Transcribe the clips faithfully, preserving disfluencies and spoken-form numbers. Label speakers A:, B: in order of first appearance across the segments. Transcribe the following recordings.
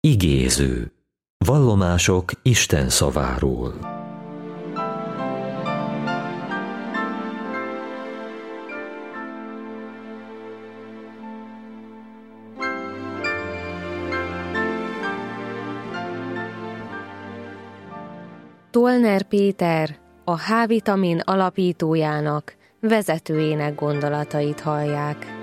A: Igéző. Vallomások Isten szaváról.
B: Tolner Péter, a H-vitamin alapítójának, vezetőjének gondolatait hallják.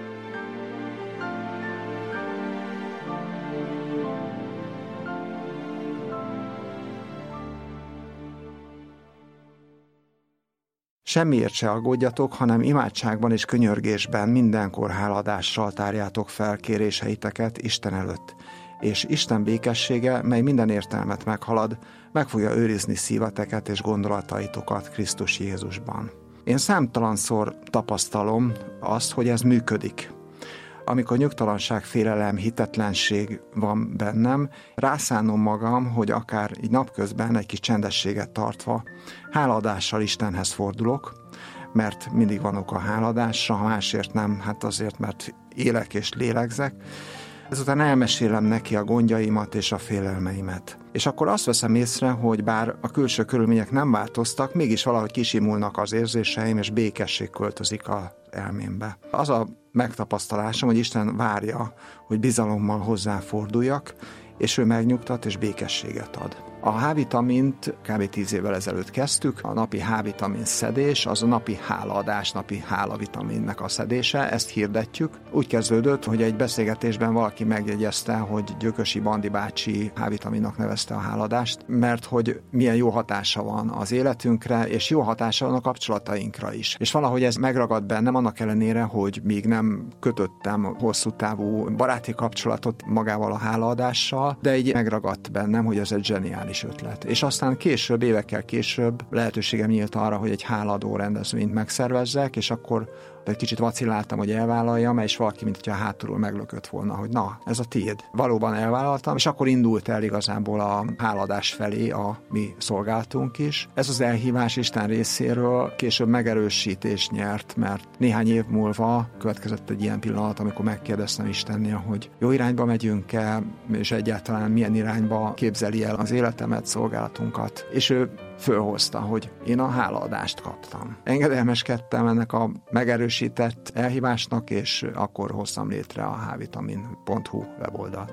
C: Semmiért se aggódjatok, hanem imádságban és könyörgésben mindenkor háladással tárjátok fel kéréseiteket Isten előtt, és Isten békessége, mely minden értelmet meghalad, meg fogja őrizni szíveteket és gondolataitokat Krisztus Jézusban. Én számtalanszor tapasztalom azt, hogy ez működik. Amikor nyugtalanság, félelem, hitetlenség van bennem, rászánom magam, hogy akár így napközben egy kis csendességet tartva, háladással Istenhez fordulok, mert mindig van ok a háladásra, ha másért nem, hát azért, mert élek és lélegzek. Ezután elmesélem neki a gondjaimat és a félelmeimet. És akkor azt veszem észre, hogy bár a külső körülmények nem változtak, mégis valahogy kisimulnak az érzéseim, és békesség költözik az elmémbe. Az a megtapasztalásom, hogy Isten várja, hogy bizalommal hozzáforduljak, és ő megnyugtat és békességet ad. A H-vitamint kb. tíz évvel ezelőtt kezdtük, a napi H-vitamin szedés, az a napi hálaadás, napi hálavitaminnek a szedése, ezt hirdetjük. Úgy kezdődött, hogy egy beszélgetésben valaki megjegyezte, hogy Gyökösi Bandi bácsi H-vitaminnak nevezte a háladást, mert hogy milyen jó hatása van az életünkre, és jó hatása van a kapcsolatainkra is. És valahogy ez megragad bennem, annak ellenére, hogy még nem kötöttem hosszú távú baráti kapcsolatot magával a hálaadással, de így megragadt bennem, hogy ez egy zseniális ötlet. És aztán később, évekkel később lehetőségem nyílt arra, hogy egy hálaadó rendezvényt megszervezzek, és akkor egy kicsit vacilláltam, hogy elvállaljam, és valaki, mint hogyha hátulról meglökött volna, hogy na, ez a tiéd. Valóban elvállaltam, és akkor indult el igazából a hálaadás felé a mi szolgálatunk is. Ez az elhívás Isten részéről később megerősítés nyert, mert néhány év múlva következett egy ilyen pillanat, amikor megkérdeztem Istennél, hogy jó irányba megyünk-e, és egyáltalán milyen irányba képzeli el az életemet, szolgálatunkat. És ő fölhozta, hogy én a hálaadást kaptam. Engedelmeskedtem ennek a megerősített elhívásnak, és akkor hoztam létre a h vitamin pont h u weboldalt.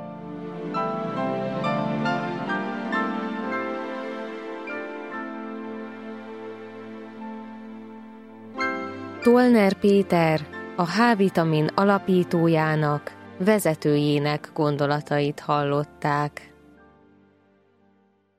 B: Tolner Péter, a H-vitamin alapítójának, vezetőjének gondolatait hallották.